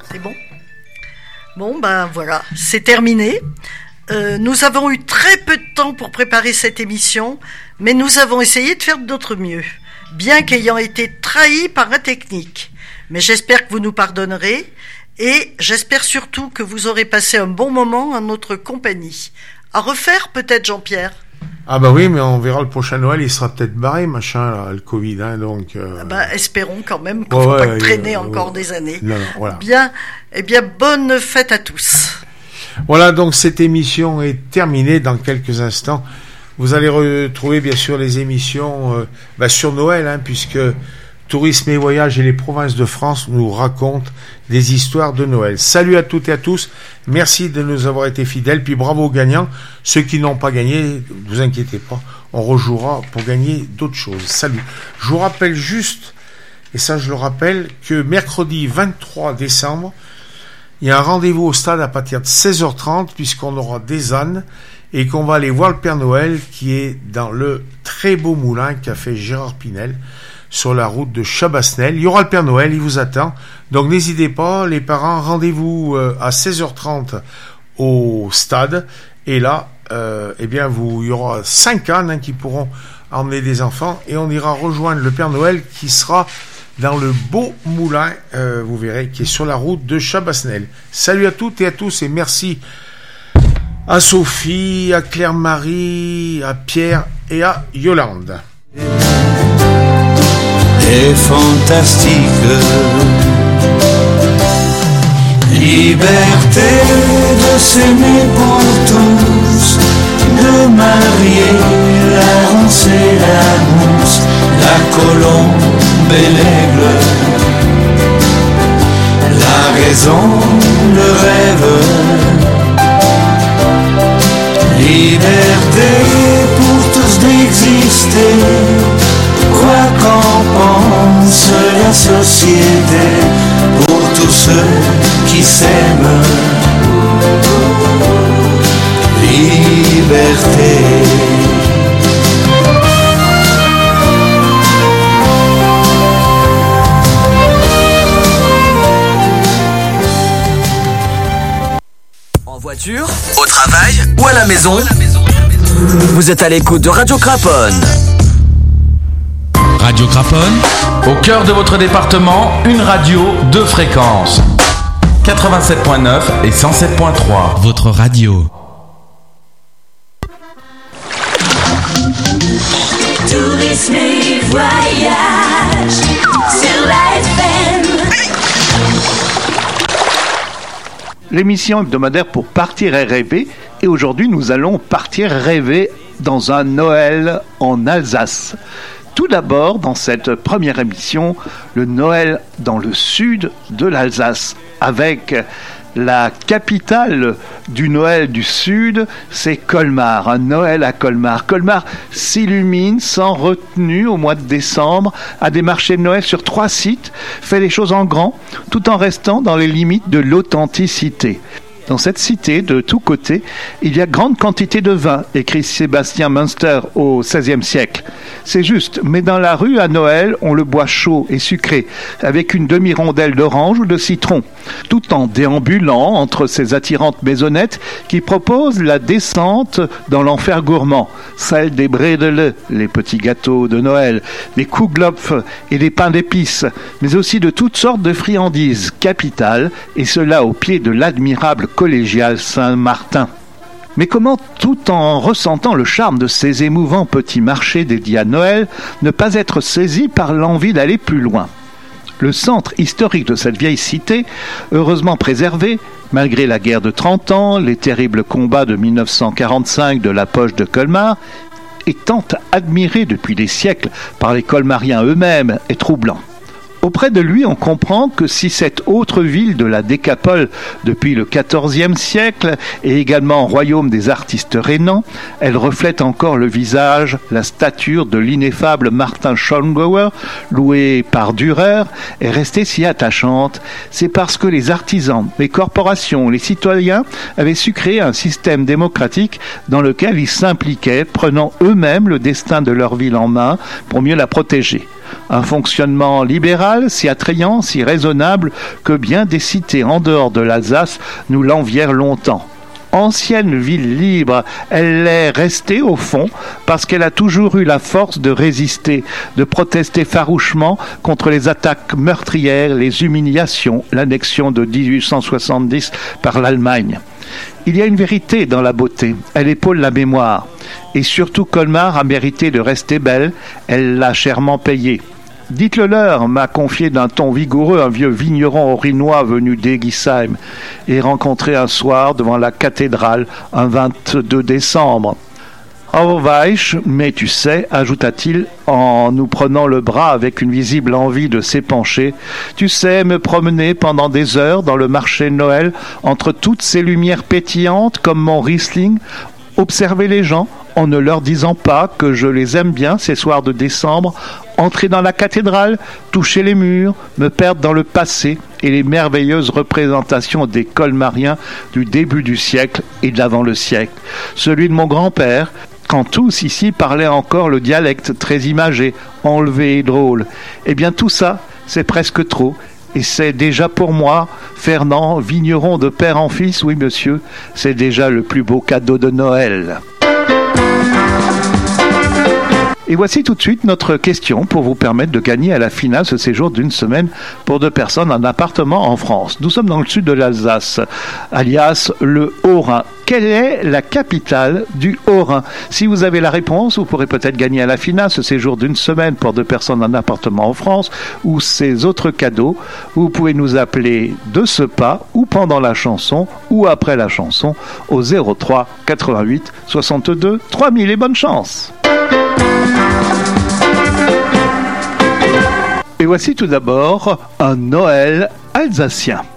C'est bon ? Bon, ben voilà, c'est terminé. Nous avons eu très peu de temps pour préparer cette émission, mais nous avons essayé de faire de notre mieux, bien qu'ayant été trahis par un technique. Mais j'espère que vous nous pardonnerez, et j'espère surtout que vous aurez passé un bon moment en notre compagnie. À refaire peut-être, Jean-Pierre ? Ah bah oui, mais on verra le prochain Noël, il sera peut-être barré, machin, là, le Covid, hein, donc... espérons quand même qu'il ne faut pas traîner encore des années. Non, voilà. Bien, eh bien, bonne fête à tous. Voilà, donc cette émission est terminée dans quelques instants. Vous allez retrouver, bien sûr, les émissions sur Noël, hein, puisque Tourisme et Voyages et les provinces de France nous racontent des histoires de Noël. Salut à toutes et à tous. Merci de nous avoir été fidèles. Puis bravo aux gagnants. Ceux qui n'ont pas gagné, ne vous inquiétez pas. On rejouera pour gagner d'autres choses. Salut. Je vous rappelle juste, et ça je le rappelle, que mercredi 23 décembre, il y a un rendez-vous au stade à partir de 16h30 puisqu'on aura des ânes et qu'on va aller voir le Père Noël qui est dans le très beau moulin qu'a fait Gérard Pinel sur la route de Chabasnel. Il y aura le Père Noël, il vous attend. Donc n'hésitez pas, les parents, rendez-vous à 16h30 au stade. Et là, il y aura 5 ânes qui pourront emmener des enfants et on ira rejoindre le Père Noël qui sera dans le beau moulin, vous verrez, qui est sur la route de Chabasnel. Salut à toutes et à tous et merci à Sophie, à Claire-Marie, à Pierre et à Yolande. Et fantastique, liberté de s'aimer pour tous, de marier la ronce et la mousse, la colombe et l'aigle, la raison, le rêve, liberté pour tous d'exister. Quoi qu'en pense la société, pour tous ceux qui s'aiment, liberté. En voiture, au travail ou à la maison, vous êtes à l'écoute de Radio Craponne. Radio Craponne, au cœur de votre département, une radio, 2 fréquences. 87.9 et 107.3. Votre radio. Tourisme et Voyages sur la FM. L'émission hebdomadaire pour partir et rêver. Et aujourd'hui, nous allons partir rêver dans un Noël en Alsace. Tout d'abord, dans cette première émission, le Noël dans le sud de l'Alsace, avec la capitale du Noël du Sud, c'est Colmar, un Noël à Colmar. Colmar s'illumine sans retenue au mois de décembre, a des marchés de Noël sur 3 sites, fait les choses en grand, tout en restant dans les limites de l'authenticité. Dans cette cité, de tous côtés, il y a grande quantité de vin, écrit Sébastien Münster au XVIe siècle. C'est juste, mais dans la rue à Noël, on le boit chaud et sucré, avec une demi-rondelle d'orange ou de citron, tout en déambulant entre ces attirantes maisonnettes qui proposent la descente dans l'enfer gourmand, celle des bredele, les petits gâteaux de Noël, les kuglopf et les pains d'épices, mais aussi de toutes sortes de friandises capitales, et cela au pied de l'admirable collégial Saint-Martin. Mais comment, tout en ressentant le charme de ces émouvants petits marchés dédiés à Noël, ne pas être saisi par l'envie d'aller plus loin ? Le centre historique de cette vieille cité, heureusement préservé, malgré la guerre de 30 ans, les terribles combats de 1945 de la poche de Colmar, est tant admiré depuis des siècles par les Colmariens eux-mêmes, est troublant. Auprès de lui, on comprend que si cette autre ville de la Décapole, depuis le XIVe siècle, est également royaume des artistes rhénans, elle reflète encore le visage, la stature de l'ineffable Martin Schongauer, loué par Dürer, est restée si attachante. C'est parce que les artisans, les corporations, les citoyens avaient su créer un système démocratique dans lequel ils s'impliquaient, prenant eux-mêmes le destin de leur ville en main pour mieux la protéger. Un fonctionnement libéral, si attrayant, si raisonnable, que bien des cités en dehors de l'Alsace nous l'envièrent longtemps. Ancienne ville libre, elle est restée au fond parce qu'elle a toujours eu la force de résister, de protester farouchement contre les attaques meurtrières, les humiliations, l'annexion de 1870 par l'Allemagne. Il y a une vérité dans la beauté, elle épaule la mémoire. Et surtout Colmar a mérité de rester belle, elle l'a chèrement payé. Dites-le leur, m'a confié d'un ton vigoureux un vieux vigneron orinois venu d'Egisheim et rencontré un soir devant la cathédrale un 22 décembre. Oh weich, mais tu sais, ajouta-t-il en nous prenant le bras avec une visible envie de s'épancher, tu sais me promener pendant des heures dans le marché de Noël entre toutes ces lumières pétillantes comme mon Riesling, observer les gens en ne leur disant pas que je les aime bien ces soirs de décembre, entrer dans la cathédrale, toucher les murs, me perdre dans le passé et les merveilleuses représentations des colmariens du début du siècle et d'avant le siècle. Celui de mon grand-père, quand tous ici parlaient encore le dialecte très imagé, enlevé et drôle. Eh bien tout ça, c'est presque trop. Et c'est déjà pour moi, Fernand, vigneron de père en fils, oui monsieur, c'est déjà le plus beau cadeau de Noël. Et voici tout de suite notre question pour vous permettre de gagner à la finale ce séjour d'une semaine pour 2 personnes en appartement en France. Nous sommes dans le sud de l'Alsace, alias le Haut-Rhin. Quelle est la capitale du Haut-Rhin? Si vous avez la réponse, vous pourrez peut-être gagner à la finale ce séjour d'une semaine pour 2 personnes en appartement en France ou ces autres cadeaux. Vous pouvez nous appeler de ce pas ou pendant la chanson ou après la chanson au 03 88 62 3000 et bonne chance. Et voici tout d'abord un Noël alsacien.